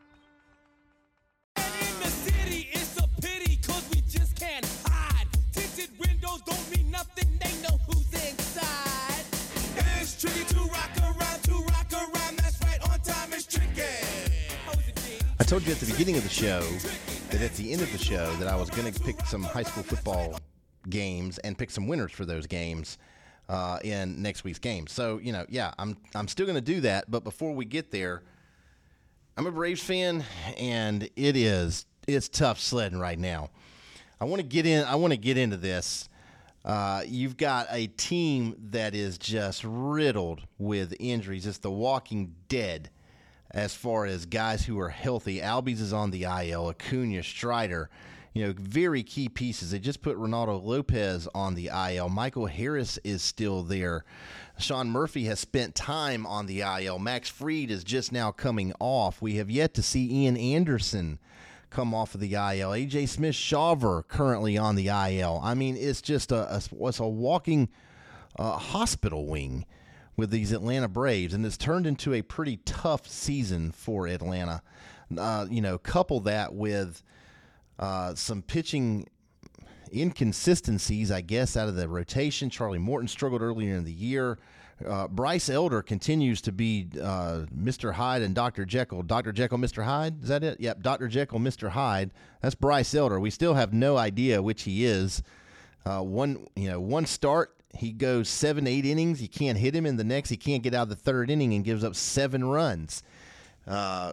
L: In the city, it's a pity, 'cause we just can't hide. Tinted windows don't mean nothing, they know who's inside. It's tricky to rock around, to rock around, that's right, on time is tricky.
E: I told you at the beginning of the show that at the end of the show that I was going to pick some high school football games and pick some winners for those games uh, in next week's game. So, you know, yeah, I'm I'm still going to do that. But before we get there, I'm a Braves fan, and it is it's tough sledding right now. I want to get in. I want to get into this. Uh, you've got a team that is just riddled with injuries. It's the walking dead as far as guys who are healthy. Albies is on the I L. Acuna, Strider. you know, very key pieces. They just put Ronaldo Lopez on the I L. Michael Harris is still there. Sean Murphy has spent time on the I L. Max Fried is just now coming off. We have yet to see Ian Anderson come off of the I L. A J Smith-Shawver currently on the I L. I mean, it's just a, a, it's a walking uh, hospital wing with these Atlanta Braves, and it's turned into a pretty tough season for Atlanta. Uh, you know, couple that with uh, some pitching inconsistencies, I guess, out of the rotation. Charlie Morton struggled earlier in the year. Uh, Bryce Elder continues to be uh, Mister Hyde and Doctor Jekyll. Doctor Jekyll, Mister Hyde? Is that it? Yep, Doctor Jekyll, Mister Hyde. That's Bryce Elder. We still have no idea which he is. Uh, one, you know, one start, he goes seven, eight innings. You can't hit him. In the next, he can't get out of the third inning and gives up seven runs. Uh,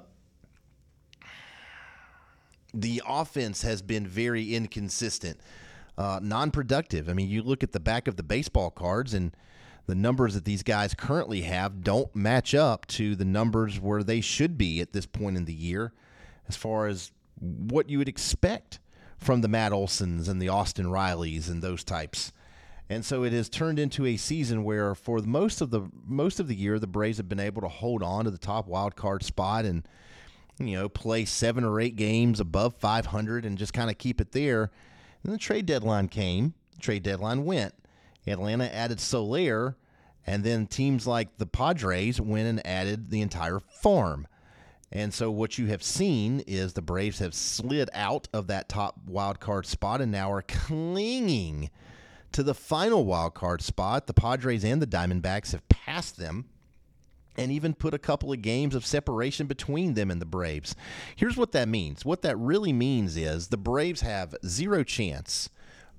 E: the offense has been very inconsistent, uh, non-productive. I mean, you look at the back of the baseball cards, and the numbers that these guys currently have don't match up to the numbers where they should be at this point in the year as far as what you would expect from the Matt Olsons and the Austin Rileys and those types. And so it has turned into a season where for most of the most of the year, the Braves have been able to hold on to the top wild card spot and, you know, play seven or eight games above five hundred and just kind of keep it there. And the trade deadline came. The trade deadline went. Atlanta added Soler, and then teams like the Padres went and added the entire farm. And so what you have seen is the Braves have slid out of that top wild card spot and now are clinging to the final wild card spot. The Padres and the Diamondbacks have passed them and even put a couple of games of separation between them and the Braves. Here's what that means. What that really means is the Braves have zero chance.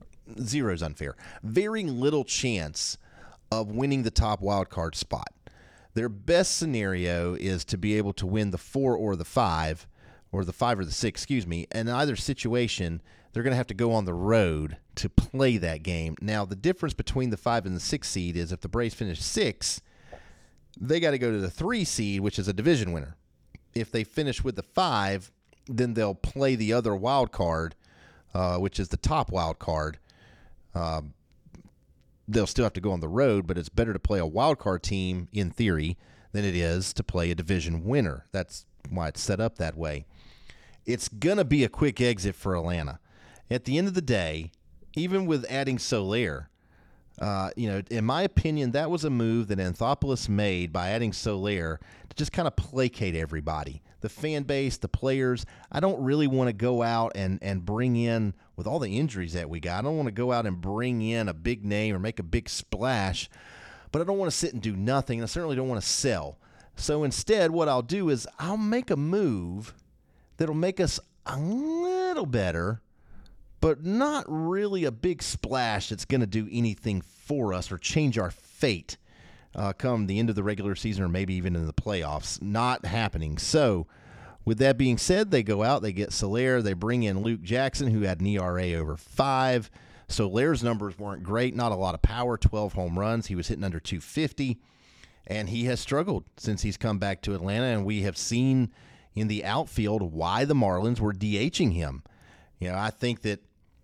E: Zero is unfair. Very little chance of winning the top wild card spot. Their best scenario is to be able to win the four or the five, or the five or the six, excuse me. And in either situation, they're going to have to go on the road to play that game. Now, the difference between the five and the six seed is if the Braves finish six, they got to go to the three seed, which is a division winner. If they finish with the five, then they'll play the other wild card, uh, which is the top wild card. Um, they'll still have to go on the road, but it's better to play a wild card team in theory than it is to play a division winner. That's why it's set up that way. It's going to be a quick exit for Atlanta. At the end of the day, even with adding Soler, uh, you know, in my opinion, that was a move that Anthopoulos made by adding Soler to just kind of placate everybody. The fan base, the players. I don't really want to go out and, and bring in, with all the injuries that we got, I don't want to go out and bring in a big name or make a big splash, but I don't want to sit and do nothing, and I certainly don't want to sell. So instead, what I'll do is I'll make a move that'll make us a little better, but not really a big splash that's going to do anything for us or change our fate uh, come the end of the regular season or maybe even in the playoffs. Not happening. So with that being said, they go out, they get Soler, they bring in Luke Jackson, who had an E R A over five. Soler's numbers weren't great, not a lot of power, twelve home runs. He was hitting under two fifty, and he has struggled since he's come back to Atlanta, and we have seen in the outfield why the Marlins were DHing him. You know, I think that,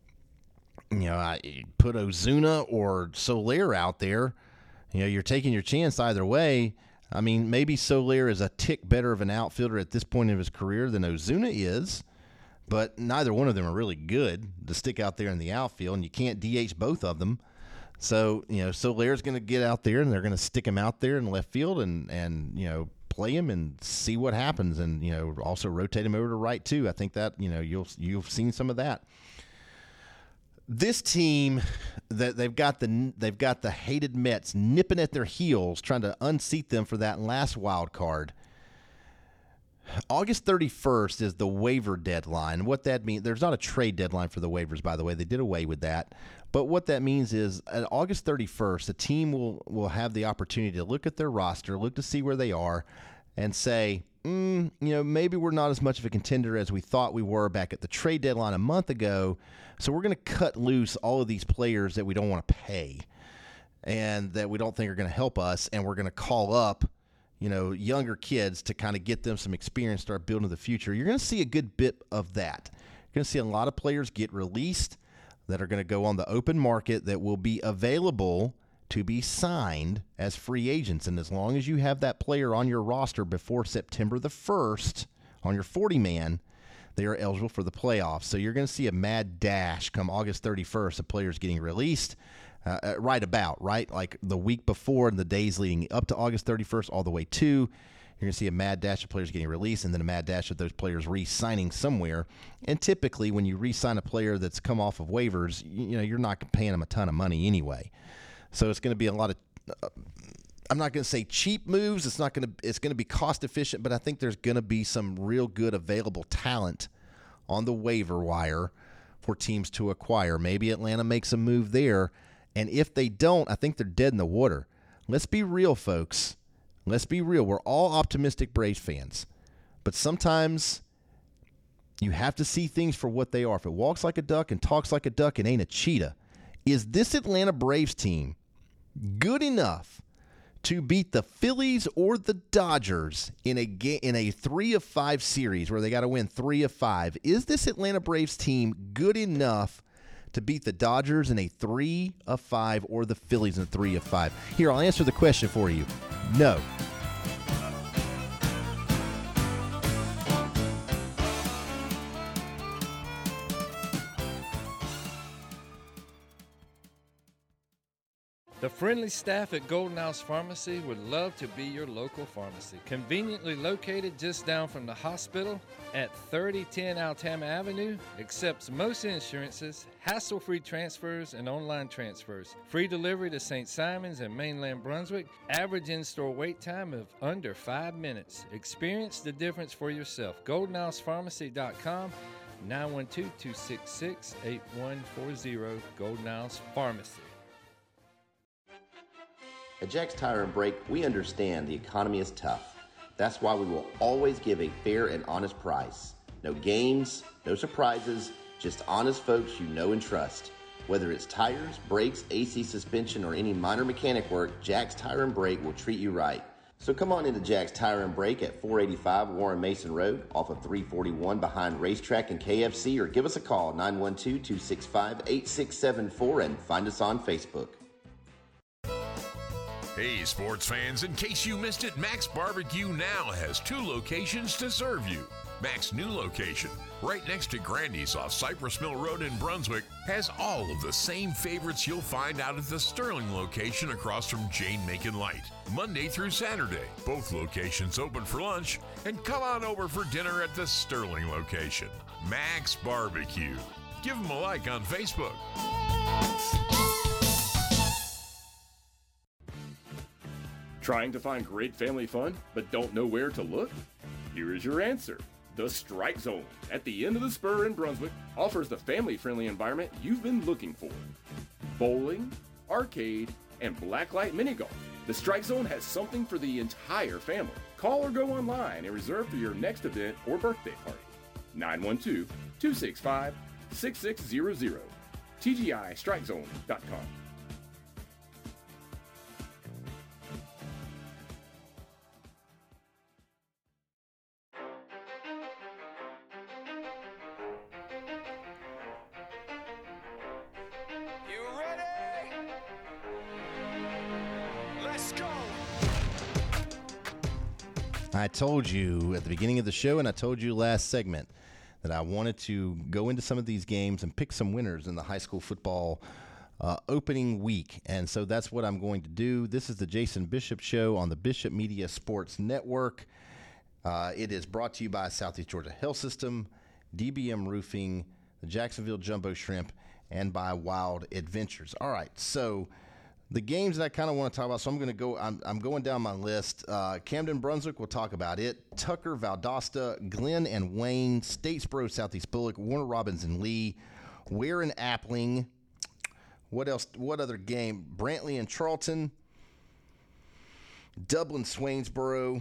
E: you know, I put Ozuna or Soler out there, you know, you're taking your chance either way. I mean, maybe Soler is a tick better of an outfielder at this point of his career than Ozuna is, but neither one of them are really good to stick out there in the outfield, and you can't D H both of them. So, you know, Soler's going to get out there, and they're going to stick him out there in left field and, and, you know, play him and see what happens, and, you know, also rotate him over to right too. I think that, you know, you'll you've seen some of that. This team, that they've got the they've got the hated Mets nipping at their heels, trying to unseat them for that last wild card. August thirty-first is the waiver deadline. What that means, there's not a trade deadline for the waivers, by the way. They did away with that. But what that means is at August thirty-first, the team will, will have the opportunity to look at their roster, look to see where they are, and say, mm, you know, maybe we're not as much of a contender as we thought we were back at the trade deadline a month ago. So we're going to cut loose all of these players that we don't want to pay and that we don't think are going to help us, and we're going to call up, you know, younger kids to kind of get them some experience, start building the future. You're going to see a good bit of that You're going to see a lot of players get released that are going to go on the open market that will be available to be signed as free agents. And as long as you have that player on your roster before September the first on your forty-man, they are eligible for the playoffs. So you're going to see a mad dash come August thirty-first of players getting released uh, right about, right? Like the week before and the days leading up to August thirty-first all the way to. You're going to see a mad dash of players getting released and then a mad dash of those players re-signing somewhere. And typically when you re-sign a player that's come off of waivers, you, you know, you're not paying them a ton of money anyway. So it's going to be a lot of uh, I'm not going to say cheap moves. It's not going to it's going to be cost efficient, but I think there's going to be some real good available talent on the waiver wire for teams to acquire. Maybe Atlanta makes a move there, and if they don't, I think they're dead in the water. Let's be real, folks. Let's be real. We're all optimistic Braves fans, but sometimes you have to see things for what they are. If it walks like a duck and talks like a duck and ain't a cheetah, is this Atlanta Braves team good enough to beat the Phillies or the Dodgers in a ga- in a three of five series where they got to win three of five? Is this Atlanta Braves team good enough to beat the Dodgers in a three of five or the Phillies in a three of five? Here, I'll answer the question for you. No.
M: The friendly staff at Golden House Pharmacy would love to be your local pharmacy. Conveniently located just down from the hospital at thirty ten Altama Avenue, accepts most insurances, hassle-free transfers, and online transfers. Free delivery to Saint Simons and mainland Brunswick. Average in-store wait time of under five minutes. Experience the difference for yourself. golden house pharmacy dot com, nine one two, two six six, eight one four zero, Golden House Pharmacy.
G: At Jack's Tire and Brake, we understand the economy is tough. That's why we will always give a fair and honest price. No games, no surprises, just honest folks you know and trust. Whether it's tires, brakes, A C suspension, or any minor mechanic work, Jack's Tire and Brake will treat you right. So come on into Jack's Tire and Brake at four eighty-five Warren Mason Road off of three forty-one behind Racetrack and K F C, or give us a call nine one two, two six five, eight six seven four and find us on Facebook.
A: Hey, sports fans, in case you missed it, Max Barbecue now has two locations to serve you. Mac's new location, right next to Grandy's off Cypress Mill Road in Brunswick, has all of the same favorites you'll find out at the Sterling location across from Jane Macon Light. Monday through Saturday, both locations open for lunch, and come on over for dinner at the Sterling location. Max Barbecue. Give them a like on Facebook.
K: Trying to find great family fun, but don't know where to look? Here is your answer. The Strike Zone at the end of the spur in Brunswick offers the family-friendly environment you've been looking for. Bowling, arcade, and blacklight mini golf. The Strike Zone has something for the entire family. Call or go online and reserve for your next event or birthday party. nine one two, two six five, six six zero zero. T G I strike zone dot com.
E: I told you at the beginning of the show, and I told you last segment, that I wanted to go into some of these games and pick some winners in the high school football uh, opening week. And so that's what I'm going to do. This is the Jason Bishop Show on the Bishop Media Sports Network. Uh, it is brought to you by Southeast Georgia Health System, D B M Roofing, the Jacksonville Jumbo Shrimp, and by Wild Adventures. All right, so the games that I kind of want to talk about, so I'm going to go, I'm, I'm going down my list. Uh, Camden, Brunswick, we'll talk about it. Tucker, Valdosta, Glenn and Wayne, Statesboro, Southeast Bullock, Warner Robins and Lee, Ware and Appling. What else? What other game? Brantley and Charlton, Dublin, Swainsboro,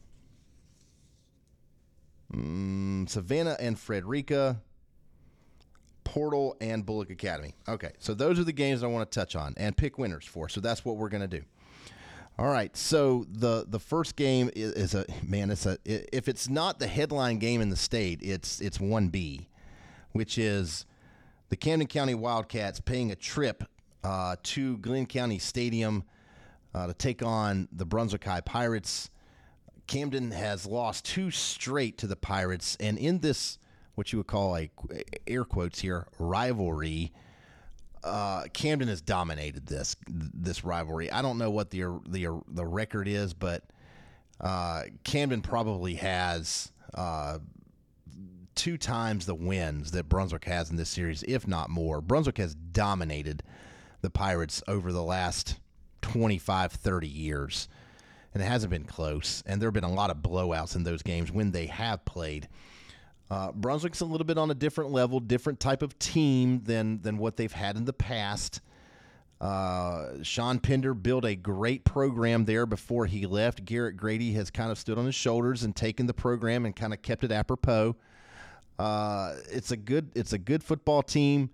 E: mm, Savannah and Frederica, Portal and Bullock Academy. Okay, so those are the games I want to touch on and pick winners for. So that's what we're going to do. All right, so the the first game is, is a man. It's a if it's not the headline game in the state, it's it's one B. which is the Camden County Wildcats paying a trip uh, to Glenn County Stadium uh, to take on the Brunswick High Pirates. Camden has lost two straight to the Pirates, and in this, what you would call a air quotes here, rivalry, uh, Camden has dominated this this rivalry. I don't know what the the the record is, but uh, Camden probably has uh, two times the wins that Brunswick has in this series, if not more. Brunswick has dominated the Pirates over the last twenty-five, thirty years. And it hasn't been close, and there have been a lot of blowouts in those games when they have played. Uh, Brunswick's a little bit on a different level, different type of team than than what they've had in the past. Uh, Sean Pender built a great program there before he left. Garrett Grady has kind of stood on his shoulders and taken the program and kind of kept it apropos. Uh, it's a good it's a good football team.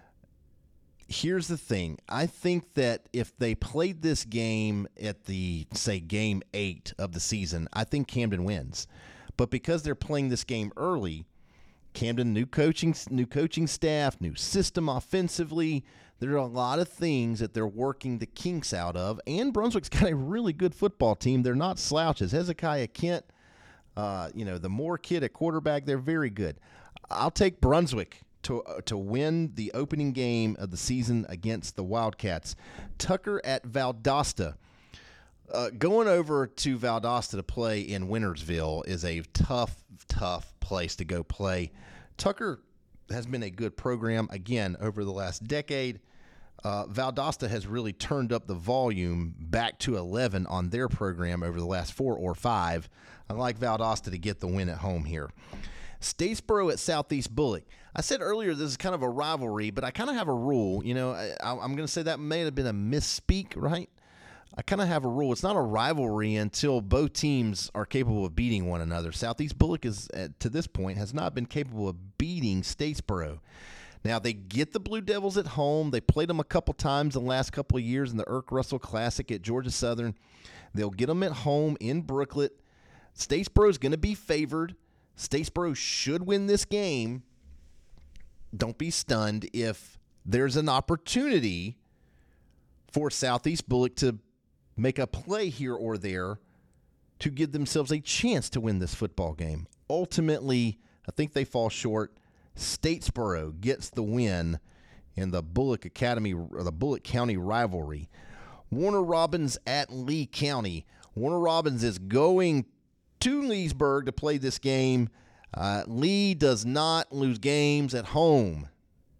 E: Here's the thing. I think that if they played this game at the, say, game eight of the season, I think Camden wins. But because they're playing this game early, Camden, new coaching, new coaching staff, new system offensively, there are a lot of things that they're working the kinks out of. And Brunswick's got a really good football team. They're not slouches. Hezekiah Kent, uh, you know, the Moore kid at quarterback, they're very good. I'll take Brunswick to uh, to win the opening game of the season against the Wildcats. Tucker at Valdosta. Uh, going over to Valdosta to play in Wintersville is a tough, tough place to go play. Tucker has been a good program, again, over the last decade. Uh, Valdosta has really turned up the volume back to eleven on their program over the last four or five. I like Valdosta to get the win at home here. Statesboro at Southeast Bullock. I said earlier this is kind of a rivalry, but I kind of have a rule. You know, I, I'm going to say that may have been a misspeak, right? I kind of have a rule. It's not a rivalry until both teams are capable of beating one another. Southeast Bullock is, uh, to this point, has not been capable of beating Statesboro. Now, they get the Blue Devils at home. They played them a couple times in the last couple of years in the Irk Russell Classic at Georgia Southern. They'll get them at home in Brooklet. Statesboro is going to be favored. Statesboro should win this game. Don't be stunned if there's an opportunity for Southeast Bullock to make a play here or there to give themselves a chance to win this football game. Ultimately, I think they fall short. Statesboro gets the win in the Bullock Academy or the Bullock County rivalry. Warner Robins at Lee County. Warner Robins is going to Leesburg to play this game. Uh, Lee does not lose games at home.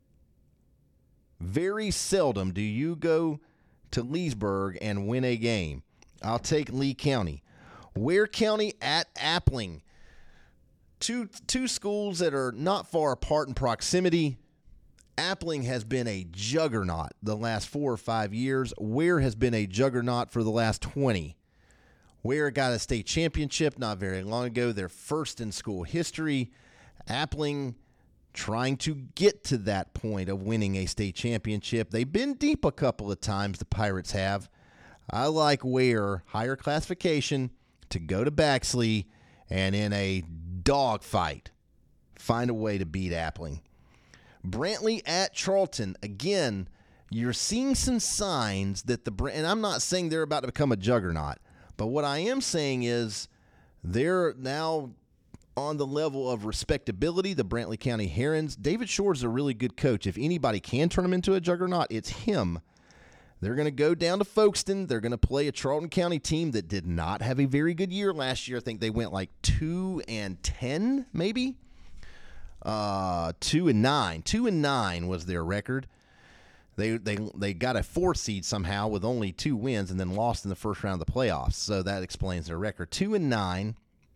E: Very seldom do you go to Leesburg and win a game. I'll take Lee County. Ware County at Appling. Two, two schools that are not far apart in proximity. Appling has been a juggernaut the last four or five years. Ware has been a juggernaut for the last twenty. Ware got a state championship not very long ago, their first in school history. Appling trying to get to that point of winning a state championship. They've been deep a couple of times, the Pirates have. I like Ware, higher classification, to go to Baxley and in a dogfight find a way to beat Appling. Brantley at Charlton. Again, you're seeing some signs that the – and I'm not saying they're about to become a juggernaut. But what I am saying is they're now on the level of respectability, the Brantley County Herons. David Shore's a really good coach. If anybody can turn him into a juggernaut, it's him. They're going to go down to Folkestone. They're going to play a Charlton County team that did not have a very good year last year. I think they went like two and ten, maybe. Uh, two and nine. Two and nine was their record. They they they got a four seed somehow with only two wins and then lost in the first round of the playoffs. So that explains their record. Two and nine.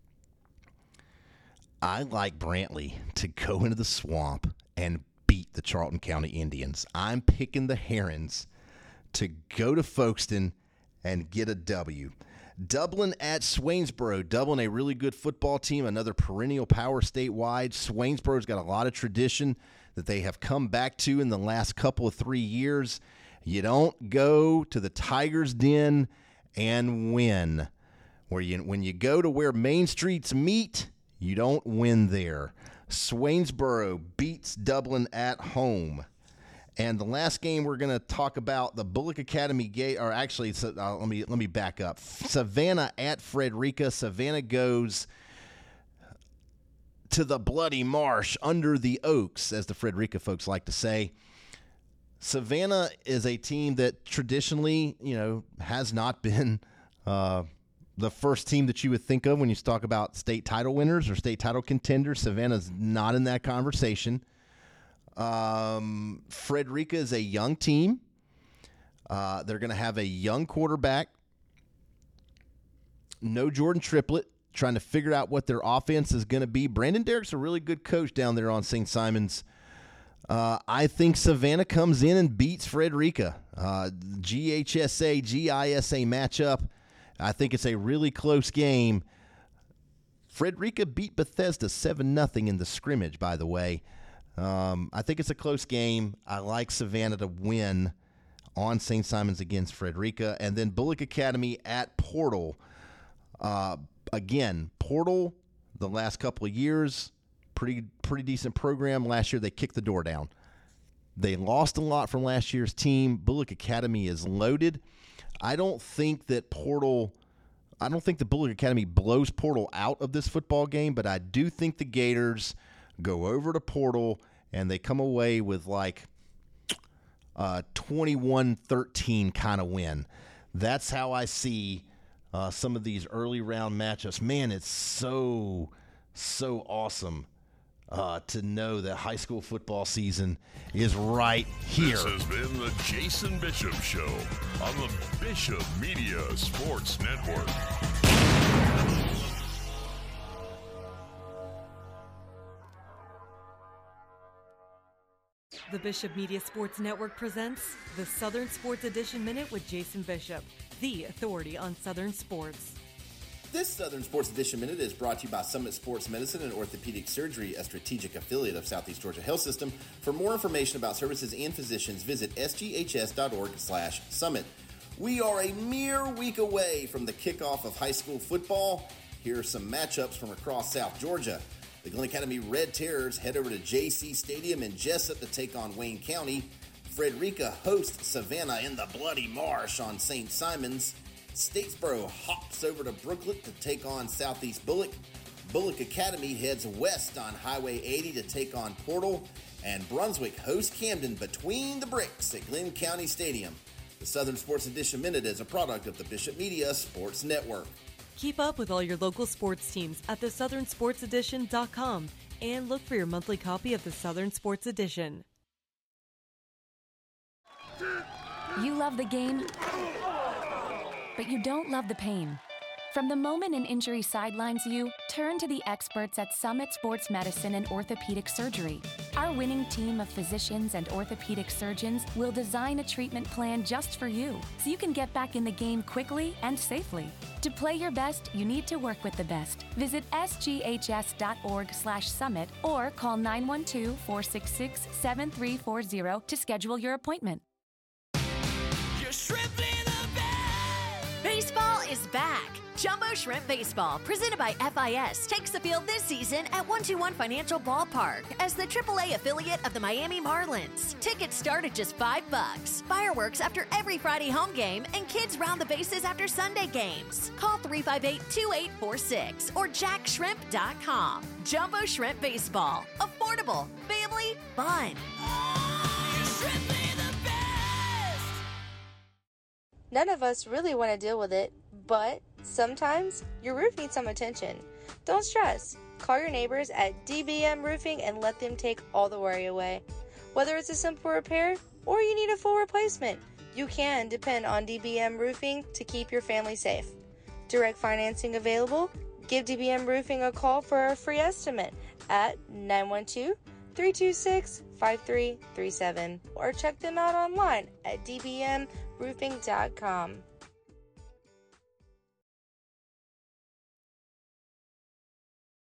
E: I like Brantley to go into the swamp and beat the Charlton County Indians. I'm picking the Herons to go to Folkestone and get a W. Dublin at Swainsboro. Dublin, a really good football team, another perennial power statewide. Swainsboro's got a lot of tradition that they have come back to in the last couple of three years. You don't go to the Tiger's Den and win. Where you, when you go to where main streets meet, you don't win there. Swainsboro beats Dublin at home. And the last game we're going to talk about, the Bullock Academy Gate, or actually, uh, let me let me back up. Savannah at Frederica. Savannah goes to the Bloody Marsh under the Oaks, as the Frederica folks like to say. Savannah is a team that traditionally, you know, has not been uh, the first team that you would think of when you talk about state title winners or state title contenders. Savannah's not in that conversation. Um, Frederica is a young team. Uh, they're going to have a young quarterback. No Jordan Triplett, trying to figure out what their offense is going to be. Brandon Derrick's a really good coach down there on Saint Simons. Uh, I think Savannah comes in and beats Frederica. Uh, G H S A, G I S A matchup. I think it's a really close game. Frederica beat Bethesda seven nothing in the scrimmage, by the way. Um, I think it's a close game. I like Savannah to win on Saint Simons against Frederica. And then Bullock Academy at Portal. Uh, again, Portal, the last couple of years, pretty pretty decent program. Last year, they kicked the door down. They lost a lot from last year's team. Bullock Academy is loaded. I don't think that Portal – I don't think the Bullock Academy blows Portal out of this football game, but I do think the Gators – go over to Portal, and they come away with like a twenty-one thirteen kind of win. That's how I see uh, some of these early round matchups. Man, it's so, so awesome uh, to know that high school football season is right here.
A: This has been the Jason Bishop Show on the Bishop Media Sports Network.
F: The Bishop Media Sports Network presents the Southern Sports Edition Minute with Jason Bishop, the authority on Southern sports.
G: This Southern Sports Edition Minute is brought to you by Summit Sports Medicine and Orthopedic Surgery, a strategic affiliate of Southeast Georgia Health System. For more information about services and physicians, visit s g h s dot org slash summit. We are a mere week away from the kickoff of high school football. Here are some matchups from across South Georgia. The Glen Academy Red Terrors head over to J C Stadium in Jessup to take on Wayne County. Frederica hosts Savannah in the Bloody Marsh on Saint Simons. Statesboro hops over to Brooklet to take on Southeast Bullock. Bullock Academy heads west on Highway eighty to take on Portal. And Brunswick hosts Camden between the bricks at Glen County Stadium. The Southern Sports Edition Minute is a product of the Bishop Media Sports Network.
F: Keep up with all your local sports teams at the southern sports edition dot com and look for your monthly copy of the Southern Sports Edition.
H: You love the game, but you don't love the pain. From the moment an injury sidelines you, turn to the experts at Summit Sports Medicine and Orthopedic Surgery. Our winning team of physicians and orthopedic surgeons will design a treatment plan just for you, so you can get back in the game quickly and safely. To play your best, you need to work with the best. Visit s g h s dot org slash summit or call nine one two, four six six, seven three four zero to schedule your appointment.
L: You're shrimping the bed.
I: Baseball is back. Jumbo Shrimp Baseball, presented by F I S, takes the field this season at one twenty-one Financial Ballpark as the triple A affiliate of the Miami Marlins. Tickets start at just five bucks. Fireworks after every Friday home game, and kids round the bases after Sunday games. Call three five eight, two eight four six or jack shrimp dot com. Jumbo Shrimp Baseball, affordable, family, fun.
L: You're shrimping the best.
J: None of us really want to deal with it, but sometimes your roof needs some attention. Don't stress. Call your neighbors at D B M Roofing and let them take all the worry away. Whether it's a simple repair or you need a full replacement, you can depend on D B M Roofing to keep your family safe. Direct financing available? Give D B M Roofing a call for a free estimate at nine one two, three two six, five three three seven or check them out online at d b m roofing dot com.